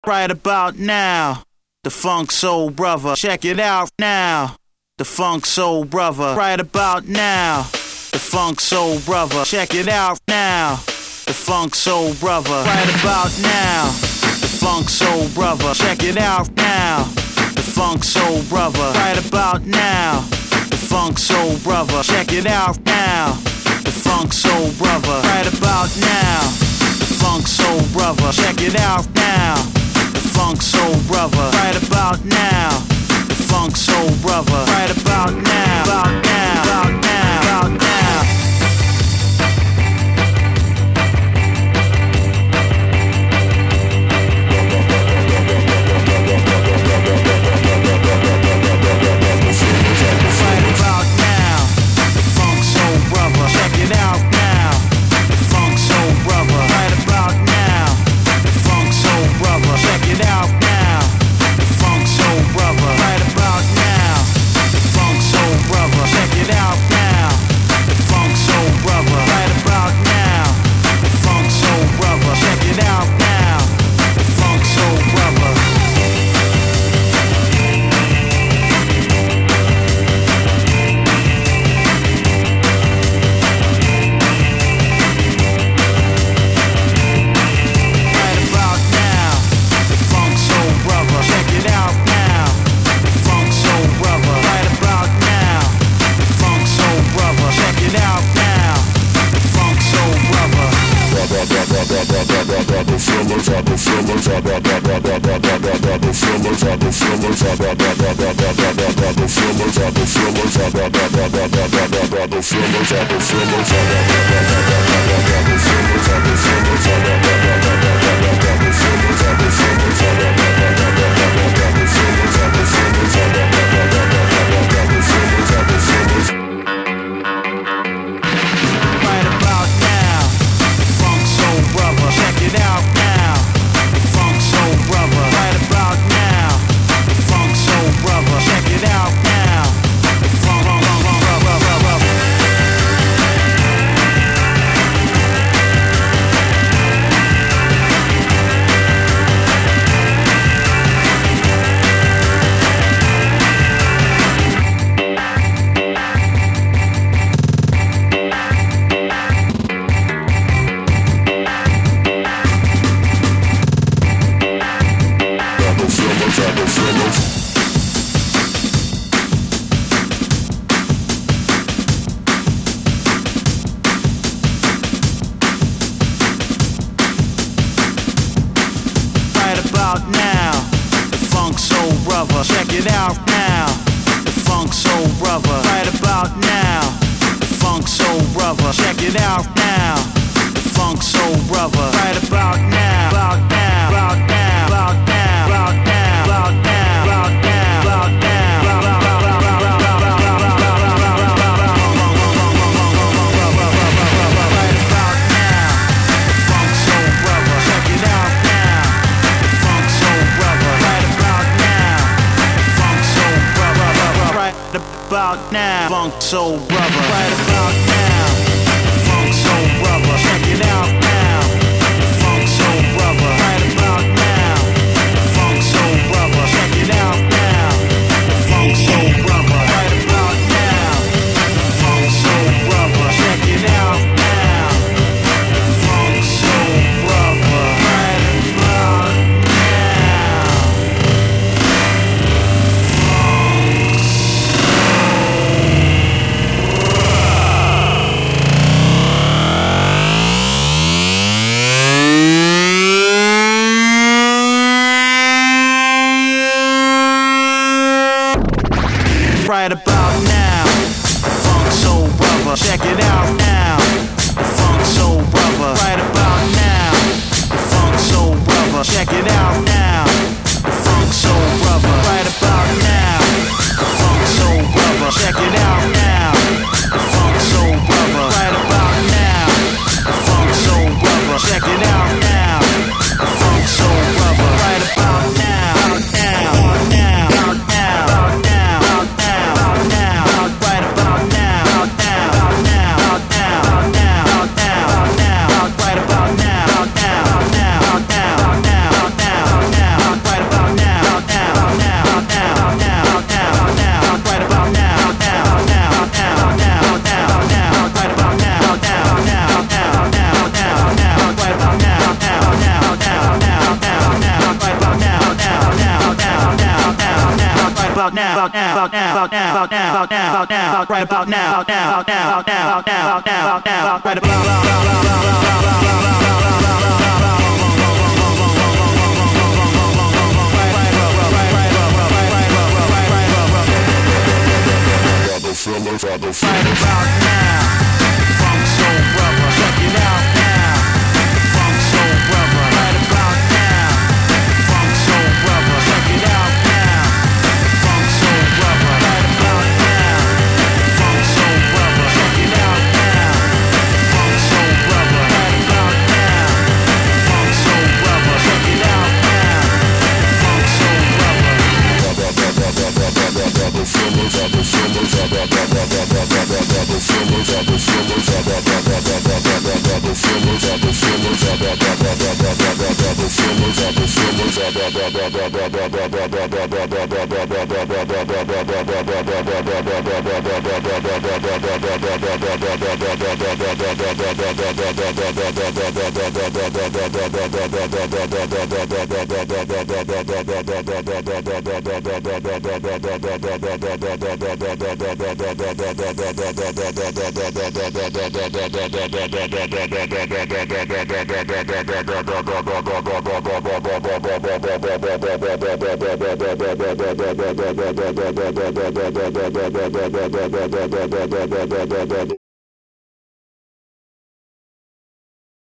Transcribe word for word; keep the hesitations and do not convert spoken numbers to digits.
right about now. The Funk Soul Brother, check it out now. The Funk Soul Brother, right about now. The Funk Soul Brother, check it out now. The Funk Soul Brother, right about now. The Funk Soul Brother, check it out now. The Funk Soul Brother, right about now. The Funk Soul Brother, check it out now. The Funk Soul Brother, right about now. The Funk Soul Brother, check it out now. The Funk Soul Brother, right about now. The Funk Soul Brother, right about now. About now, about now, about now. Right about now, the Funk Soul Brother, check it out now. The Funk Soul Brother, right about now. The Funk Soul Brother, check it out now. The Funk Soul Brother, right about now. The Funk Soul Brother, check it out now. The Funk Soul Brother, right about now. The Funk Soul Brother, check it out now. The Funk Soul Brother. Funk Soul Brother, right about now. Funk Soul Brother, check it out now. Funk Soul Brother, right about now. Funk Soul Brother, check it out now. Funk Soul Brother, right about now. Funk Soul Brother, check it out now. Funk Soul Brother, right about now. Funk about now, about now, about now, about now, about now, about now, about now, right about now, about now, about now, about now, about now, about now, about now, right about right about now, Funk Soul Brother, check it out now, Funk Soul Brother, right about now, Funk Soul Brother, check it out now, Funk Soul Brother, right about now, Funk Soul Brother, check it out now, Funk Soul Brother, right about now, Funk Soul Brother, check it out now, Funk Soul Brother.